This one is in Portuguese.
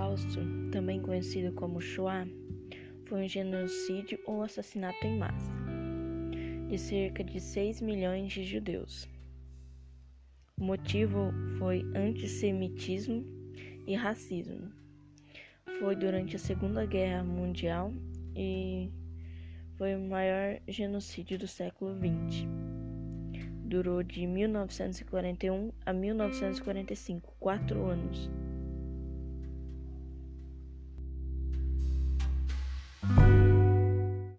Holocausto, também conhecido como Shoah, foi um genocídio ou assassinato em massa de cerca de 6 milhões de judeus. O motivo foi antissemitismo e racismo. Foi durante a Segunda Guerra Mundial e foi o maior genocídio do século XX. Durou de 1941 a 1945, 4 anos.